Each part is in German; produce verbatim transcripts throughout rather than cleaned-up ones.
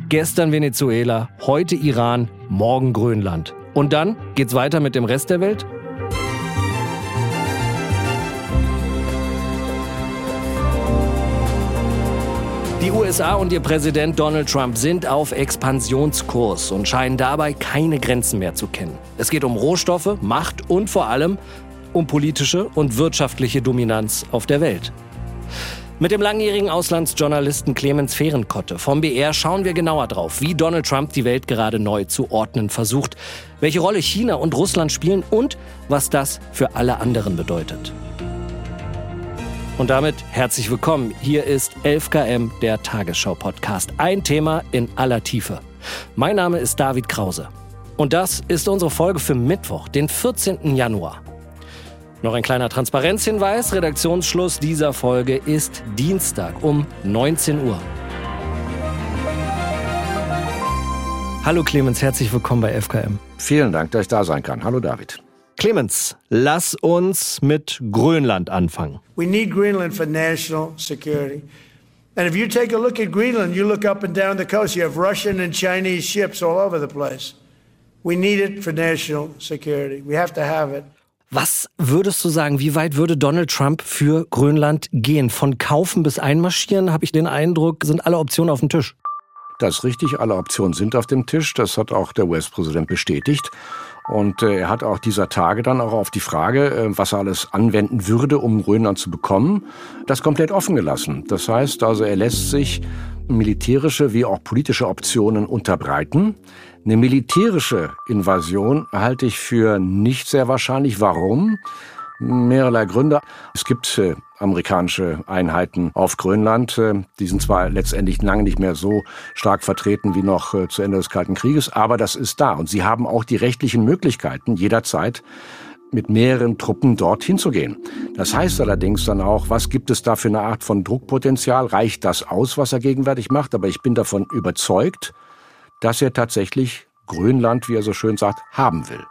Gestern Venezuela, heute Iran, morgen Grönland. Und dann geht's weiter mit dem Rest der Welt? Die U S A und ihr Präsident Donald Trump sind auf Expansionskurs und scheinen dabei keine Grenzen mehr zu kennen. Es geht um Rohstoffe, Macht und vor allem um politische und wirtschaftliche Dominanz auf der Welt. Mit dem langjährigen Auslandsjournalisten Clemens Fehrenkotte vom B R schauen wir genauer drauf, wie Donald Trump die Welt gerade neu zu ordnen versucht, welche Rolle China und Russland spielen und was das für alle anderen bedeutet. Und damit herzlich willkommen. Hier ist elf Kilometer, der Tagesschau-Podcast. Ein Thema in aller Tiefe. Mein Name ist David Krause. Und das ist unsere Folge für Mittwoch, den vierzehnten Januar. Noch ein kleiner Transparenzhinweis. Redaktionsschluss dieser Folge ist Dienstag um neunzehn Uhr. Hallo Clemens, herzlich willkommen bei elf Kilometer. Vielen Dank, dass ich da sein kann. Hallo David. Clemens, lass uns mit Grönland anfangen. We need Greenland for national security. And if you take a look at Greenland, you look up and down the coast, you have Russian and Chinese ships all over the place. We need it for national security. We have to have it. Was würdest du sagen, wie weit würde Donald Trump für Grönland gehen? Von kaufen bis einmarschieren, habe ich den Eindruck, sind alle Optionen auf dem Tisch. Das ist richtig, alle Optionen sind auf dem Tisch. Das hat auch der U S-Präsident bestätigt. Und äh, er hat auch dieser Tage dann auch auf die Frage, äh, was er alles anwenden würde, um Grönland zu bekommen, das komplett offen gelassen. Das heißt also, er lässt sich militärische wie auch politische Optionen unterbreiten. Eine militärische Invasion halte ich für nicht sehr wahrscheinlich. Warum? Mehrerlei Gründe. Es gibt äh, amerikanische Einheiten auf Grönland. Äh, die sind zwar letztendlich lange nicht mehr so stark vertreten wie noch äh, zu Ende des Kalten Krieges, aber das ist da. Und sie haben auch die rechtlichen Möglichkeiten, jederzeit mit mehreren Truppen dorthin zu gehen. Das heißt allerdings dann auch, was gibt es da für eine Art von Druckpotenzial? Reicht das aus, was er gegenwärtig macht? Aber ich bin davon überzeugt, dass er tatsächlich Grönland, wie er so schön sagt, haben will.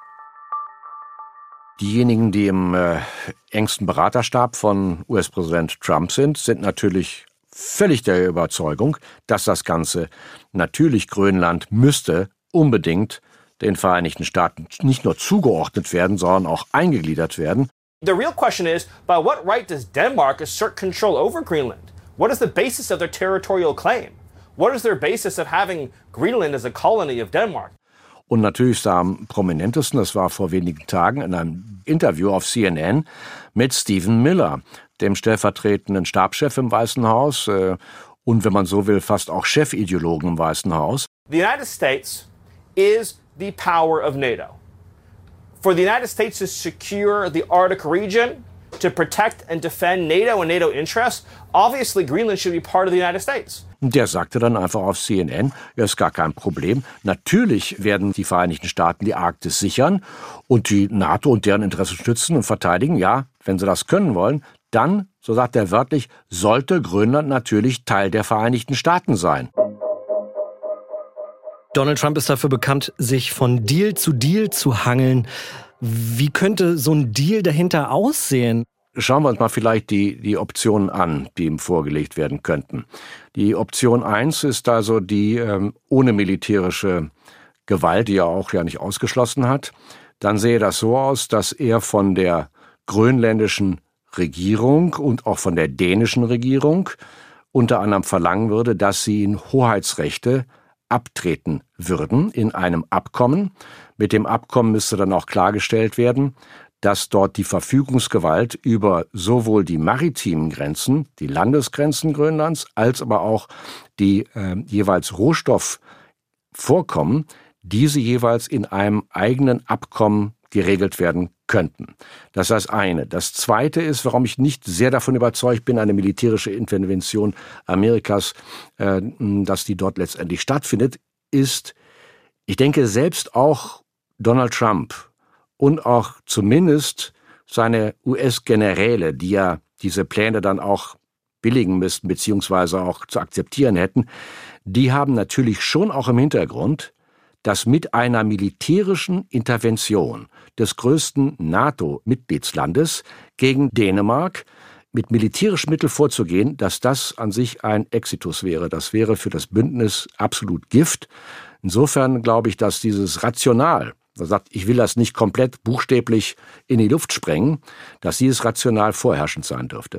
Diejenigen, die im äh, engsten Beraterstab von U S-Präsident Trump sind, sind natürlich völlig der Überzeugung, dass das Ganze natürlich Grönland müsste unbedingt den Vereinigten Staaten nicht nur zugeordnet werden, sondern auch eingegliedert werden. The real question is, by what right does Denmark assert control over Greenland? What is the basis of their territorial claim? What is their basis of having Greenland as a colony of Denmark? Und natürlich ist da am prominentesten, das war vor wenigen Tagen in einem Interview auf C N N mit Stephen Miller, dem stellvertretenden Stabschef im Weißen Haus äh, und, wenn man so will, fast auch Chefideologen im Weißen Haus. The United States is the power of NATO. For the United States to secure the Arctic region, to protect and defend NATO and NATO interests, obviously Greenland should be part of the United States. Der sagte dann einfach auf C N N, ja, ist gar kein Problem. Natürlich werden die Vereinigten Staaten die Arktis sichern und die NATO und deren Interessen stützen und verteidigen. Ja, wenn sie das können wollen, dann, so sagt er wörtlich, sollte Grönland natürlich Teil der Vereinigten Staaten sein. Donald Trump ist dafür bekannt, sich von Deal zu Deal zu hangeln. Wie könnte so ein Deal dahinter aussehen? Schauen wir uns mal vielleicht die, die Optionen an, die ihm vorgelegt werden könnten. Die Option eins ist also die ähm, ohne militärische Gewalt, die er auch ja nicht ausgeschlossen hat. Dann sähe das so aus, dass er von der grönländischen Regierung und auch von der dänischen Regierung unter anderem verlangen würde, dass sie in Hoheitsrechte abtreten würden in einem Abkommen. Mit dem Abkommen müsste dann auch klargestellt werden, dass dort die Verfügungsgewalt über sowohl die maritimen Grenzen, die Landesgrenzen Grönlands, als aber auch die äh, jeweils Rohstoffvorkommen, diese jeweils in einem eigenen Abkommen geregelt werden könnten. Das ist das eine. Das zweite ist, warum ich nicht sehr davon überzeugt bin, eine militärische Intervention Amerikas, äh, dass die dort letztendlich stattfindet, ist, ich denke, selbst auch Donald Trump und auch zumindest seine U S-Generäle, die ja diese Pläne dann auch billigen müssten, beziehungsweise auch zu akzeptieren hätten, die haben natürlich schon auch im Hintergrund, dass mit einer militärischen Intervention des größten NATO-Mitgliedslandes gegen Dänemark mit militärischen Mitteln vorzugehen, dass das an sich ein Exitus wäre. Das wäre für das Bündnis absolut Gift. Insofern glaube ich, dass dieses Rational, er sagt, ich will das nicht komplett buchstäblich in die Luft sprengen, dass dieses Rational vorherrschend sein dürfte.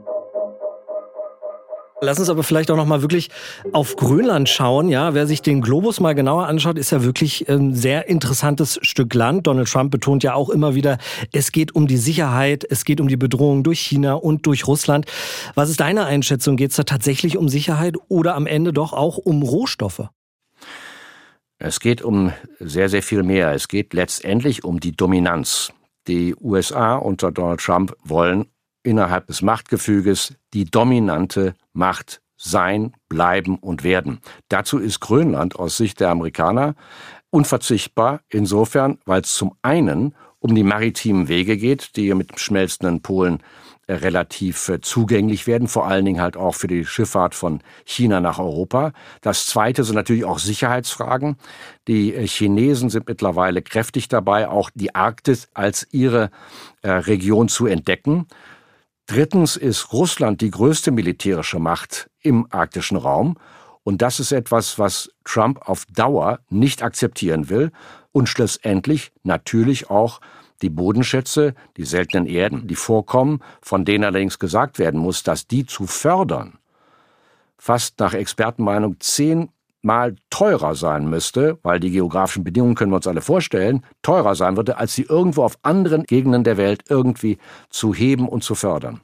Lass uns aber vielleicht auch noch mal wirklich auf Grönland schauen. Ja, wer sich den Globus mal genauer anschaut, ist ja wirklich ein sehr interessantes Stück Land. Donald Trump betont ja auch immer wieder, es geht um die Sicherheit, es geht um die Bedrohung durch China und durch Russland. Was ist deine Einschätzung? Geht es da tatsächlich um Sicherheit oder am Ende doch auch um Rohstoffe? Es geht um sehr, sehr viel mehr. Es geht letztendlich um die Dominanz. Die U S A unter Donald Trump wollen innerhalb des Machtgefüges die dominante Macht sein, bleiben und werden. Dazu ist Grönland aus Sicht der Amerikaner unverzichtbar, insofern, weil es zum einen um die maritimen Wege geht, die mit dem schmelzenden Polen äh, relativ äh, zugänglich werden, vor allen Dingen halt auch für die Schifffahrt von China nach Europa. Das Zweite sind natürlich auch Sicherheitsfragen. Die äh, Chinesen sind mittlerweile kräftig dabei, auch die Arktis als ihre äh, Region zu entdecken. Drittens ist Russland die größte militärische Macht im arktischen Raum. Und das ist etwas, was Trump auf Dauer nicht akzeptieren will. Und schlussendlich natürlich auch die Bodenschätze, die seltenen Erden, die vorkommen, von denen allerdings gesagt werden muss, dass die zu fördern fast nach Expertenmeinung zehnmal teurer sein müsste, weil die geografischen Bedingungen, können wir uns alle vorstellen, teurer sein würde, als sie irgendwo auf anderen Gegenden der Welt irgendwie zu heben und zu fördern.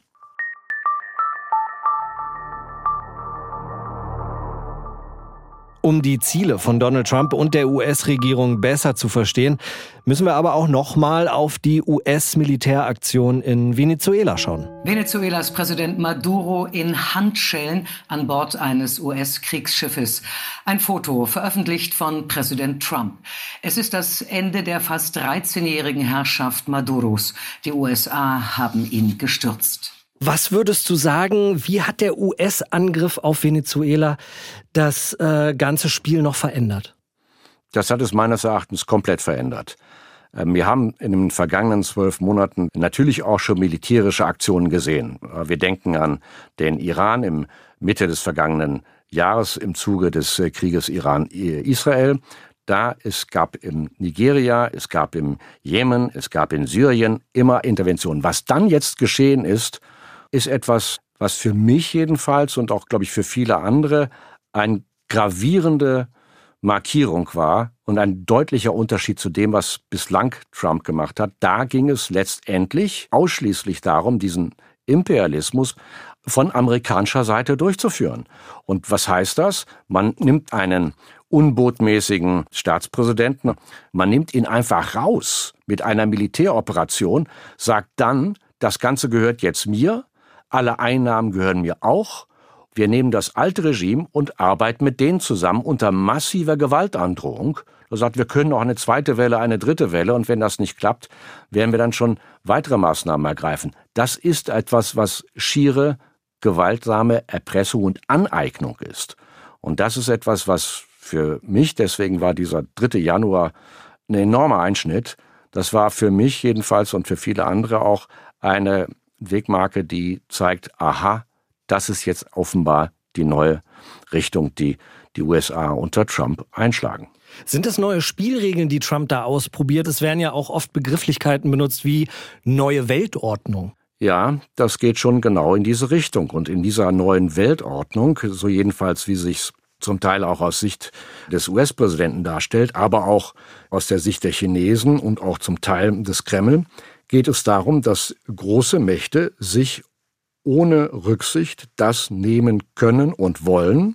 Um die Ziele von Donald Trump und der U S-Regierung besser zu verstehen, müssen wir aber auch noch mal auf die U S-Militäraktion in Venezuela schauen. Venezuelas Präsident Maduro in Handschellen an Bord eines U S-Kriegsschiffes. Ein Foto veröffentlicht von Präsident Trump. Es ist das Ende der fast dreizehnjährigen Herrschaft Maduros. Die U S A haben ihn gestürzt. Was würdest du sagen, wie hat der U S-Angriff auf Venezuela das äh, ganze Spiel noch verändert? Das hat es meines Erachtens komplett verändert. Wir haben in den vergangenen zwölf Monaten natürlich auch schon militärische Aktionen gesehen. Wir denken an den Iran im Mitte des vergangenen Jahres im Zuge des Krieges Iran-Israel. Da es gab in Nigeria, es gab im Jemen, es gab in Syrien immer Interventionen. Was dann jetzt geschehen ist, ist etwas, was für mich jedenfalls und auch, glaube ich, für viele andere eine gravierende Markierung war und ein deutlicher Unterschied zu dem, was bislang Trump gemacht hat. Da ging es letztendlich ausschließlich darum, diesen Imperialismus von amerikanischer Seite durchzuführen. Und was heißt das? Man nimmt einen unbotmäßigen Staatspräsidenten, man nimmt ihn einfach raus mit einer Militäroperation, sagt dann, das Ganze gehört jetzt mir, alle Einnahmen gehören mir auch. Wir nehmen das alte Regime und arbeiten mit denen zusammen unter massiver Gewaltandrohung. Er sagt, wir können auch eine zweite Welle, eine dritte Welle und wenn das nicht klappt, werden wir dann schon weitere Maßnahmen ergreifen. Das ist etwas, was schiere, gewaltsame Erpressung und Aneignung ist. Und das ist etwas, was für mich, deswegen war dieser dritte Januar ein enormer Einschnitt. Das war für mich jedenfalls und für viele andere auch eine Wegmarke, die zeigt, aha, das ist jetzt offenbar die neue Richtung, die die U S A unter Trump einschlagen. Sind das neue Spielregeln, die Trump da ausprobiert? Es werden ja auch oft Begrifflichkeiten benutzt wie neue Weltordnung. Ja, das geht schon genau in diese Richtung. Und in dieser neuen Weltordnung, so jedenfalls wie sich's zum Teil auch aus Sicht des U S-Präsidenten darstellt, aber auch aus der Sicht der Chinesen und auch zum Teil des Kreml, geht es darum, dass große Mächte sich ohne Rücksicht das nehmen können und wollen,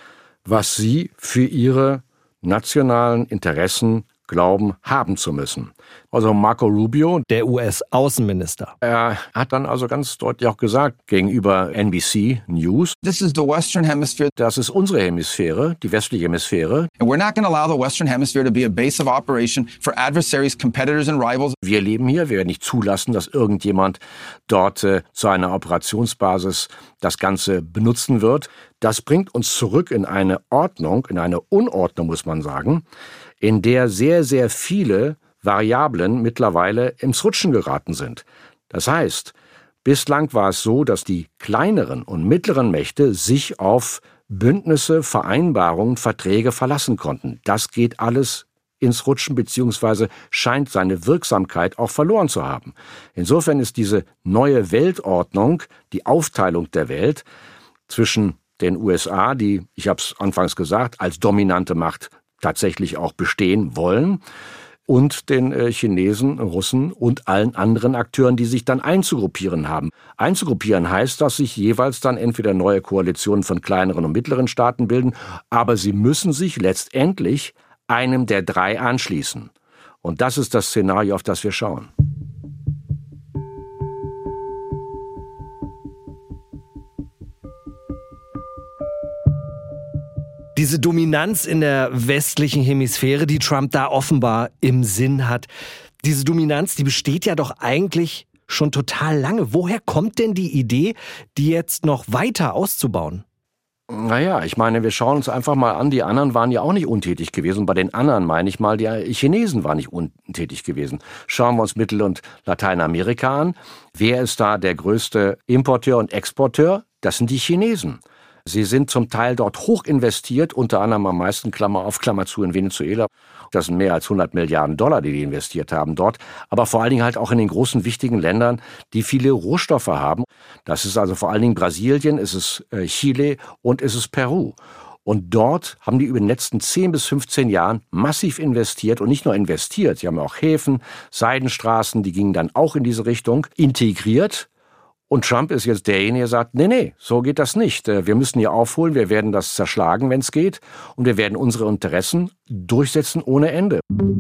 was sie für ihre nationalen Interessen glauben, haben zu müssen. Also Marco Rubio, der U S-Außenminister, er hat dann also ganz deutlich auch gesagt gegenüber N B C News, This is the Western Hemisphere. Das ist unsere Hemisphäre, die westliche Hemisphäre. And we're not going to allow the Western Hemisphere to be a base of operation for adversaries, competitors and rivals. Wir leben hier, wir werden nicht zulassen, dass irgendjemand dort äh, zu einer Operationsbasis das Ganze benutzen wird. Das bringt uns zurück in eine Ordnung, in eine Unordnung, muss man sagen, in der sehr, sehr viele Variablen mittlerweile ins Rutschen geraten sind. Das heißt, Bislang war es so, dass die kleineren und mittleren Mächte sich auf Bündnisse, Vereinbarungen, Verträge verlassen konnten. Das geht alles ins Rutschen beziehungsweise scheint seine Wirksamkeit auch verloren zu haben. Insofern ist diese neue Weltordnung, die Aufteilung der Welt zwischen den U S A, die, ich habe es anfangs gesagt, als dominante Macht tatsächlich auch bestehen wollen, und den äh, Chinesen, Russen und allen anderen Akteuren, die sich dann einzugruppieren haben. Einzugruppieren heißt, dass sich jeweils dann entweder neue Koalitionen von kleineren und mittleren Staaten bilden, aber sie müssen sich letztendlich einem der drei anschließen. Und das ist das Szenario, auf das wir schauen. Diese Dominanz in der westlichen Hemisphäre, die Trump da offenbar im Sinn hat, diese Dominanz, die besteht ja doch eigentlich schon total lange. Woher kommt denn die Idee, die jetzt noch weiter auszubauen? Naja, ich meine, wir schauen uns einfach mal an, die anderen waren ja auch nicht untätig gewesen. Bei den anderen meine ich mal, die Chinesen waren nicht untätig gewesen. Schauen wir uns Mittel- und Lateinamerika an. Wer ist da der größte Importeur und Exporteur? Das sind die Chinesen. Sie sind zum Teil dort hoch investiert, unter anderem am meisten, Klammer auf, Klammer zu, in Venezuela. Das sind mehr als hundert Milliarden Dollar, die die investiert haben dort. Aber vor allen Dingen halt auch in den großen, wichtigen Ländern, die viele Rohstoffe haben. Das ist also vor allen Dingen Brasilien, es ist Chile und es ist Peru. Und dort haben die über die letzten zehn bis fünfzehn Jahren massiv investiert und nicht nur investiert. Sie haben auch Häfen, Seidenstraßen, die gingen dann auch in diese Richtung, integriert. Und Trump ist jetzt derjenige, der sagt, nee, nee, so geht das nicht. Wir müssen hier aufholen, wir werden das zerschlagen, wenn es geht. Und wir werden unsere Interessen durchsetzen ohne Ende.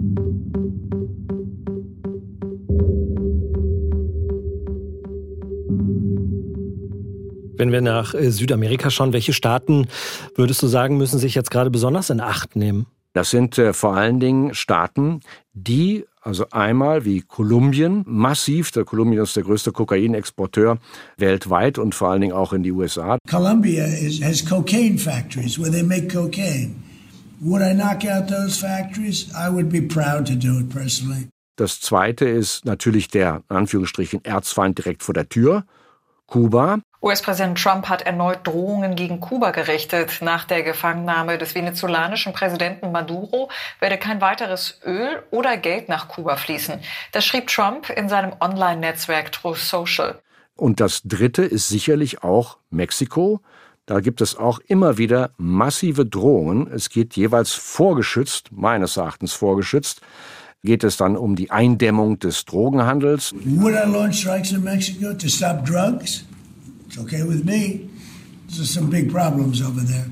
Wenn wir nach Südamerika schauen, welche Staaten, würdest du sagen, müssen sich jetzt gerade besonders in Acht nehmen? Das sind äh, vor allen Dingen Staaten, die also einmal wie Kolumbien massiv, der Kolumbien ist der größte Kokainexporteur weltweit und vor allen Dingen auch in die U S A. Colombia is, has cocaine factories where they make cocaine. Would I knock out those factories? I would be proud to do it personally. Das zweite ist natürlich der, in Anführungsstrichen, Erzfeind direkt vor der Tür, Kuba. U S-Präsident Trump hat erneut Drohungen gegen Kuba gerichtet. Nach der Gefangennahme des venezolanischen Präsidenten Maduro werde kein weiteres Öl oder Geld nach Kuba fließen. Das schrieb Trump in seinem Online-Netzwerk Truth Social. Und das dritte ist sicherlich auch Mexiko. Da gibt es auch immer wieder massive Drohungen. Es geht jeweils vorgeschützt, meines Erachtens vorgeschützt, geht es dann um die Eindämmung des Drogenhandels. Would I launch strikes in Mexico to stop drugs? It's okay with me. There's some big problems over there.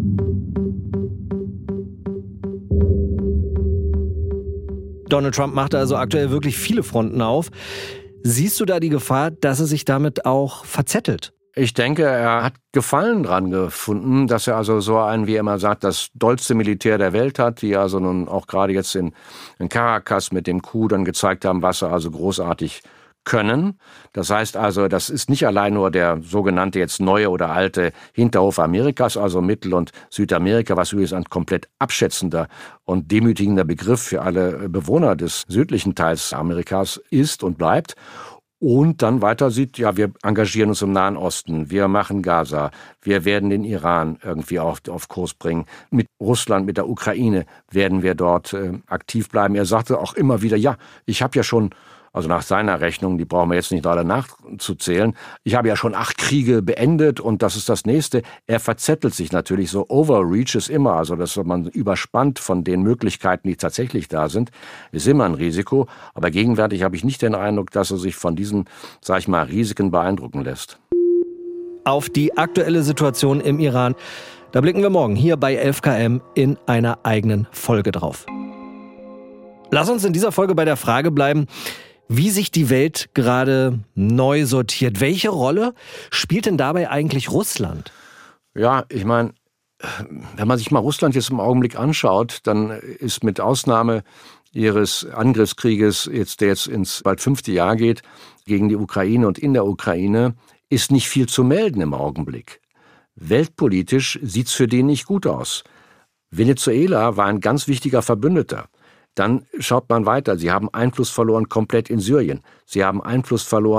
Donald Trump macht also aktuell wirklich viele Fronten auf. Siehst du da die Gefahr, dass er sich damit auch verzettelt? Ich denke, er hat Gefallen dran gefunden, dass er also so ein, wie er immer sagt, das dollste Militär der Welt hat, die also nun auch gerade jetzt in, in Caracas mit dem Coup dann gezeigt haben, was er also großartig können. Das heißt also, das ist nicht allein nur der sogenannte jetzt neue oder alte Hinterhof Amerikas, also Mittel- und Südamerika, was übrigens ein komplett abschätzender und demütigender Begriff für alle Bewohner des südlichen Teils Amerikas ist und bleibt. Und dann weiter sieht, ja, wir engagieren uns im Nahen Osten, wir machen Gaza, wir werden den Iran irgendwie auf, auf Kurs bringen. Mit Russland, mit der Ukraine werden wir dort äh, aktiv bleiben. Er sagte auch immer wieder, ja, ich habe ja schon, also nach seiner Rechnung, die brauchen wir jetzt nicht alle nachzuzählen, ich habe ja schon acht Kriege beendet und das ist das Nächste. Er verzettelt sich natürlich, so Overreach ist immer, also dass man überspannt von den Möglichkeiten, die tatsächlich da sind, ist immer ein Risiko. Aber gegenwärtig habe ich nicht den Eindruck, dass er sich von diesen, sag ich mal, Risiken beeindrucken lässt. Auf die aktuelle Situation im Iran, da blicken wir morgen hier bei elf K M in einer eigenen Folge drauf. Lass uns in dieser Folge bei der Frage bleiben, wie sich die Welt gerade neu sortiert. Welche Rolle spielt denn dabei eigentlich Russland? Ja, ich meine, wenn man sich mal Russland jetzt im Augenblick anschaut, dann ist mit Ausnahme ihres Angriffskrieges, jetzt, der jetzt ins bald fünfte Jahr geht, gegen die Ukraine und in der Ukraine, ist nicht viel zu melden im Augenblick. Weltpolitisch sieht's für den nicht gut aus. Venezuela war ein ganz wichtiger Verbündeter. Dann schaut man weiter. Sie haben Einfluss verloren komplett in Syrien. Sie haben Einfluss verloren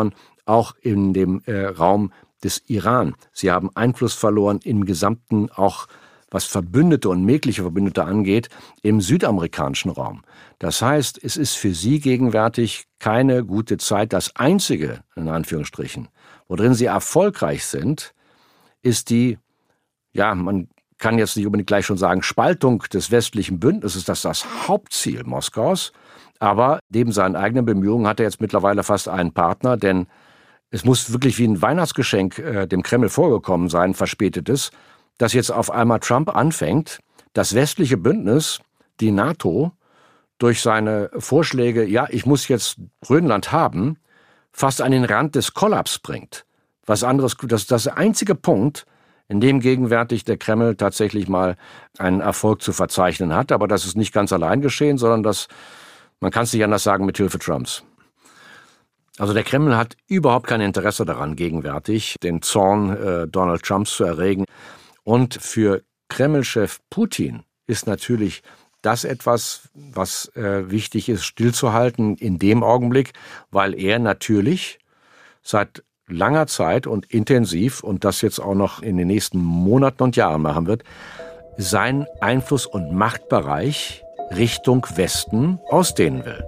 auch in dem äh, Raum des Iran. Sie haben Einfluss verloren im gesamten, auch was Verbündete und mögliche Verbündete angeht, im südamerikanischen Raum. Das heißt, es ist für sie gegenwärtig keine gute Zeit. Das Einzige, in Anführungsstrichen, worin sie erfolgreich sind, ist die, ja, man kann jetzt nicht unbedingt gleich schon sagen, Spaltung des westlichen Bündnisses. Das ist das Hauptziel Moskaus. Aber neben seinen eigenen Bemühungen hat er jetzt mittlerweile fast einen Partner, denn es muss wirklich wie ein Weihnachtsgeschenk äh, dem Kreml vorgekommen sein, verspätetes, dass jetzt auf einmal Trump anfängt, das westliche Bündnis, die NATO, durch seine Vorschläge, ja, ich muss jetzt Grönland haben, fast an den Rand des Kollaps bringt. Was anderes, das ist der einzige Punkt, in dem gegenwärtig der Kreml tatsächlich mal einen Erfolg zu verzeichnen hat. Aber das ist nicht ganz allein geschehen, sondern das, man kann es nicht anders sagen, mit Hilfe Trumps. Also der Kreml hat überhaupt kein Interesse daran, gegenwärtig den Zorn äh, Donald Trumps zu erregen. Und für Kreml-Chef Putin ist natürlich das etwas, was äh, wichtig ist, stillzuhalten in dem Augenblick, weil er natürlich seit langer Zeit und intensiv und das jetzt auch noch in den nächsten Monaten und Jahren machen wird, seinen Einfluss- und Machtbereich Richtung Westen ausdehnen will.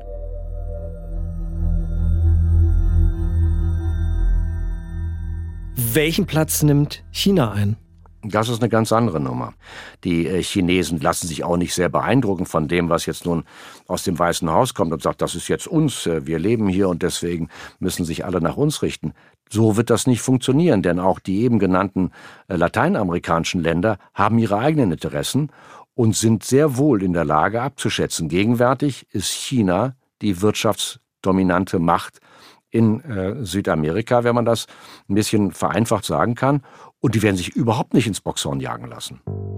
Welchen Platz nimmt China ein? Das ist eine ganz andere Nummer. Die Chinesen lassen sich auch nicht sehr beeindrucken von dem, was jetzt nun aus dem Weißen Haus kommt und sagt, das ist jetzt uns, wir leben hier und deswegen müssen sich alle nach uns richten. So wird das nicht funktionieren, denn auch die eben genannten lateinamerikanischen Länder haben ihre eigenen Interessen und sind sehr wohl in der Lage abzuschätzen. Gegenwärtig ist China die wirtschaftsdominante Macht in äh, Südamerika, wenn man das ein bisschen vereinfacht sagen kann. Und die werden sich überhaupt nicht ins Boxhorn jagen lassen.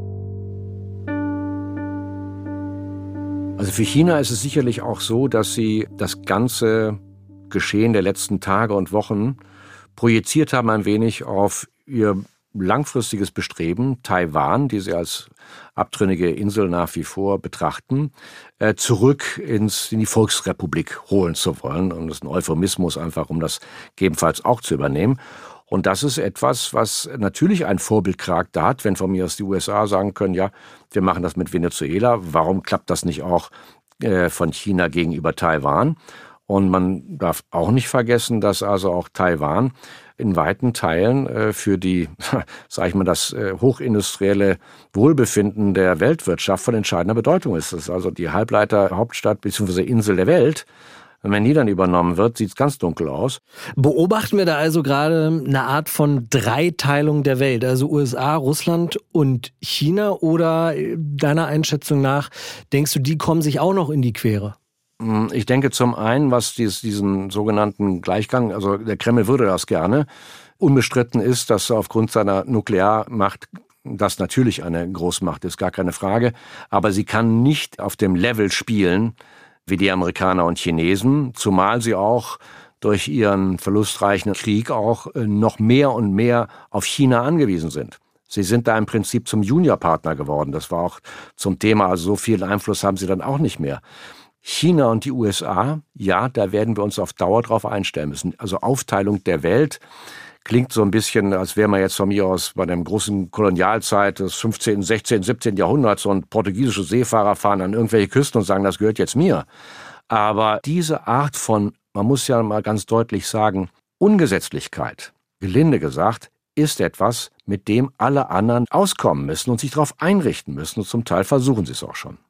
Also für China ist es sicherlich auch so, dass sie das ganze Geschehen der letzten Tage und Wochen projiziert haben ein wenig auf ihr langfristiges Bestreben, Taiwan, die sie als abtrünnige Insel nach wie vor betrachten, äh, zurück ins, in die Volksrepublik holen zu wollen. Und das ist ein Euphemismus einfach, um das gegebenenfalls auch zu übernehmen. Und das ist etwas, was natürlich einen Vorbildcharakter hat, wenn von mir aus die U S A sagen können, ja, wir machen das mit Venezuela. Warum klappt das nicht auch äh, von China gegenüber Taiwan? Und man darf auch nicht vergessen, dass also auch Taiwan in weiten Teilen äh, für die, sag ich mal, das äh, hochindustrielle Wohlbefinden der Weltwirtschaft von entscheidender Bedeutung ist. Das ist also die Halbleiterhauptstadt bzw. Insel der Welt. Und wenn die dann übernommen wird, sieht es ganz dunkel aus. Beobachten wir da also gerade eine Art von Dreiteilung der Welt, also U S A, Russland und China? Oder deiner Einschätzung nach, denkst du, die kommen sich auch noch in die Quere? Ich denke zum einen, was dies, diesen sogenannten Gleichgang, also der Kreml würde das gerne, unbestritten ist, dass aufgrund seiner Nuklearmacht das natürlich eine Großmacht ist, gar keine Frage. Aber sie kann nicht auf dem Level spielen wie die Amerikaner und Chinesen, zumal sie auch durch ihren verlustreichen Krieg auch noch mehr und mehr auf China angewiesen sind. Sie sind da im Prinzip zum Juniorpartner geworden. Das war auch zum Thema, also so viel Einfluss haben sie dann auch nicht mehr. China und die U S A, ja, da werden wir uns auf Dauer drauf einstellen müssen. Also Aufteilung der Welt klingt so ein bisschen, als wäre man jetzt von mir aus bei der großen Kolonialzeit des fünfzehnten, sechzehnten, siebzehnten Jahrhunderts so ein portugiesische Seefahrer fahren an irgendwelche Küsten und sagen, das gehört jetzt mir. Aber diese Art von, man muss ja mal ganz deutlich sagen, Ungesetzlichkeit, gelinde gesagt, ist etwas, mit dem alle anderen auskommen müssen und sich darauf einrichten müssen. Und zum Teil versuchen sie es auch schon.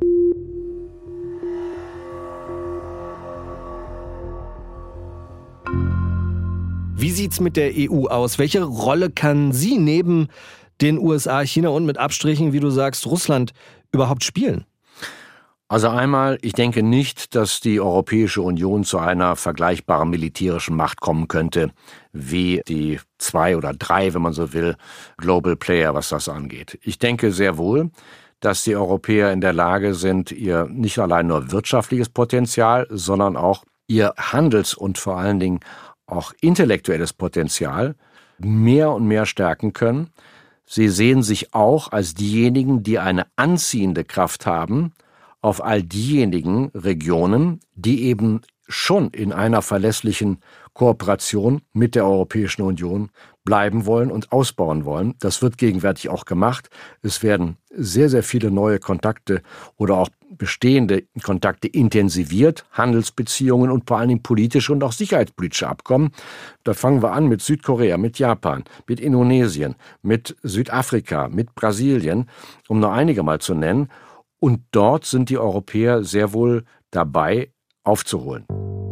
Wie sieht's mit der E U aus? Welche Rolle kann sie neben den U S A, China und mit Abstrichen, wie du sagst, Russland überhaupt spielen? Also einmal, ich denke nicht, dass die Europäische Union zu einer vergleichbaren militärischen Macht kommen könnte, wie die zwei oder drei, wenn man so will, Global Player, was das angeht. Ich denke sehr wohl, dass die Europäer in der Lage sind, ihr nicht allein nur wirtschaftliches Potenzial, sondern auch ihr Handels- und vor allen Dingen auch intellektuelles Potenzial mehr und mehr stärken können. Sie sehen sich auch als diejenigen, die eine anziehende Kraft haben auf all diejenigen Regionen, die eben schon in einer verlässlichen Kooperation mit der Europäischen Union bleiben wollen und ausbauen wollen. Das wird gegenwärtig auch gemacht. Es werden sehr, sehr viele neue Kontakte oder auch bestehende Kontakte intensiviert, Handelsbeziehungen und vor allen Dingen politische und auch sicherheitspolitische Abkommen. Da fangen wir an mit Südkorea, mit Japan, mit Indonesien, mit Südafrika, mit Brasilien, um nur einige mal zu nennen. Und dort sind die Europäer sehr wohl dabei, aufzuholen.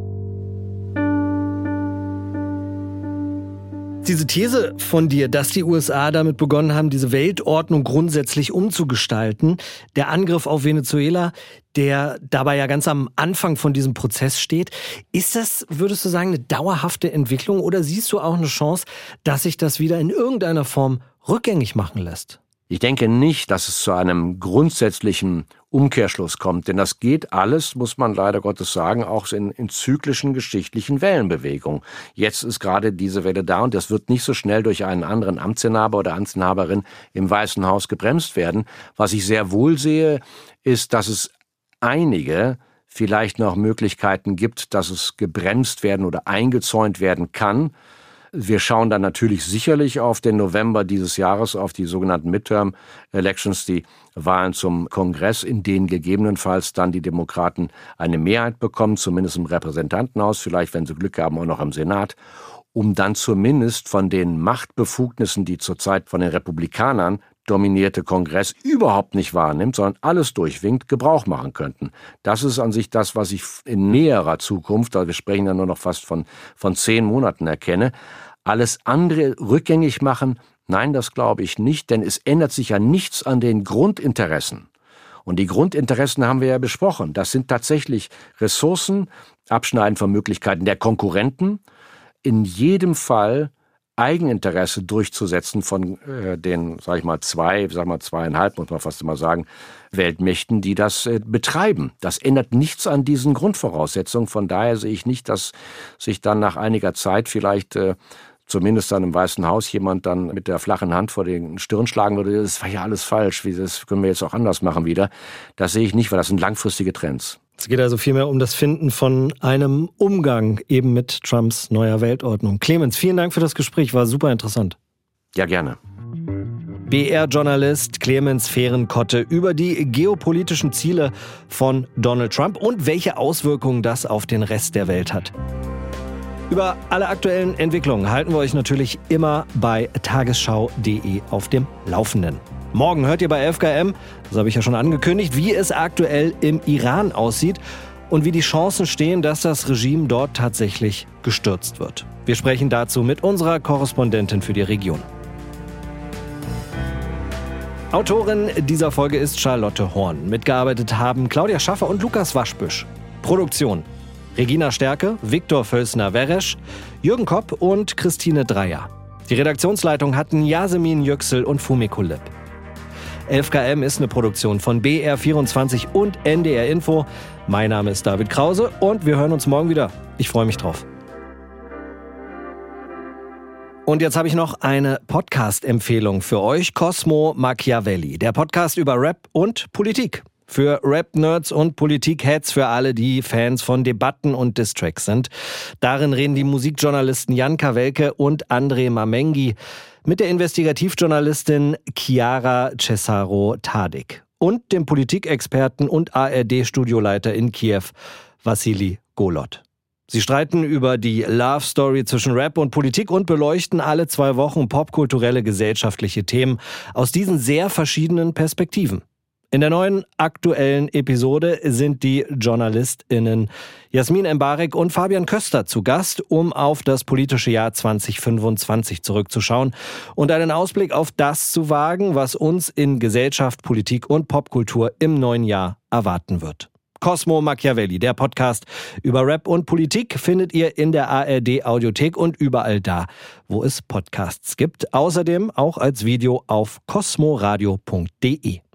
Diese These von dir, dass die U S A damit begonnen haben, diese Weltordnung grundsätzlich umzugestalten, der Angriff auf Venezuela, der dabei ja ganz am Anfang von diesem Prozess steht, ist das, würdest du sagen, eine dauerhafte Entwicklung oder siehst du auch eine Chance, dass sich das wieder in irgendeiner Form rückgängig machen lässt? Ich denke nicht, dass es zu einem grundsätzlichen Umkehrschluss kommt, denn das geht alles, muss man leider Gottes sagen, auch in, in zyklischen geschichtlichen Wellenbewegungen. Jetzt ist gerade diese Welle da und das wird nicht so schnell durch einen anderen Amtsinhaber oder Amtsinhaberin im Weißen Haus gebremst werden. Was ich sehr wohl sehe, ist, dass es einige vielleicht noch Möglichkeiten gibt, dass es gebremst werden oder eingezäunt werden kann. Wir schauen dann natürlich sicherlich auf den November dieses Jahres, auf die sogenannten Midterm Elections, die Wahlen zum Kongress, in denen gegebenenfalls dann die Demokraten eine Mehrheit bekommen, zumindest im Repräsentantenhaus, vielleicht, wenn sie Glück haben, auch noch im Senat, um dann zumindest von den Machtbefugnissen, die zurzeit von den Republikanern dominierte Kongress überhaupt nicht wahrnimmt, sondern alles durchwinkt, Gebrauch machen könnten. Das ist an sich das, was ich in näherer Zukunft, also wir sprechen ja nur noch fast von, von zehn Monaten, erkenne. Alles andere rückgängig machen, nein, das glaube ich nicht, denn es ändert sich ja nichts an den Grundinteressen. Und die Grundinteressen haben wir ja besprochen. Das sind tatsächlich Ressourcen, Abschneiden von Möglichkeiten der Konkurrenten, in jedem Fall Eigeninteresse durchzusetzen von äh, den, sag ich mal, zwei, sag mal zweieinhalb, muss man fast immer sagen, Weltmächten, die das äh, betreiben. Das ändert nichts an diesen Grundvoraussetzungen. Von daher sehe ich nicht, dass sich dann nach einiger Zeit vielleicht äh, zumindest dann im Weißen Haus jemand dann mit der flachen Hand vor den Stirn schlagen würde. Das war ja alles falsch. Wie, das können wir jetzt auch anders machen wieder. Das sehe ich nicht, weil das sind langfristige Trends. Es geht also vielmehr um das Finden von einem Umgang eben mit Trumps neuer Weltordnung. Clemens, vielen Dank für das Gespräch, war super interessant. Ja, gerne. B R-Journalist Clemens Fehrenkotte über die geopolitischen Ziele von Donald Trump und welche Auswirkungen das auf den Rest der Welt hat. Über alle aktuellen Entwicklungen halten wir euch natürlich immer bei tagesschau punkt de auf dem Laufenden. Morgen hört ihr bei F K M, das habe ich ja schon angekündigt, wie es aktuell im Iran aussieht und wie die Chancen stehen, dass das Regime dort tatsächlich gestürzt wird. Wir sprechen dazu mit unserer Korrespondentin für die Region. Autorin dieser Folge ist Charlotte Horn. Mitgearbeitet haben Claudia Schaffer und Lukas Waschbüsch. Produktion: Regina Stärke, Viktor Völsner-Weresch, Jürgen Kopp und Christine Dreier. Die Redaktionsleitung hatten Yasemin Yüksel und Fumiko Lipp. F K M ist eine Produktion von B R vierundzwanzig und N D R Info. Mein Name ist David Krause und wir hören uns morgen wieder. Ich freue mich drauf. Und jetzt habe ich noch eine Podcast-Empfehlung für euch. Cosmo Machiavelli, der Podcast über Rap und Politik. Für Rap-Nerds und Politik-Heads, für alle, die Fans von Debatten und Distracks sind. Darin reden die Musikjournalisten Jan Kawelke und André Mamengi mit der Investigativjournalistin Chiara Cesaro-Tadic und dem Politikexperten und A R D-Studioleiter in Kiew, Wassili Golod. Sie streiten über die Love-Story zwischen Rap und Politik und beleuchten alle zwei Wochen popkulturelle gesellschaftliche Themen aus diesen sehr verschiedenen Perspektiven. In der neuen aktuellen Episode sind die JournalistInnen Jasmin Embarek und Fabian Köster zu Gast, um auf das politische Jahr zwanzig fünfundzwanzig zurückzuschauen und einen Ausblick auf das zu wagen, was uns in Gesellschaft, Politik und Popkultur im neuen Jahr erwarten wird. Cosmo Machiavelli, der Podcast über Rap und Politik, findet ihr in der A R D-Audiothek und überall da, wo es Podcasts gibt. Außerdem auch als Video auf cosmoradio punkt de.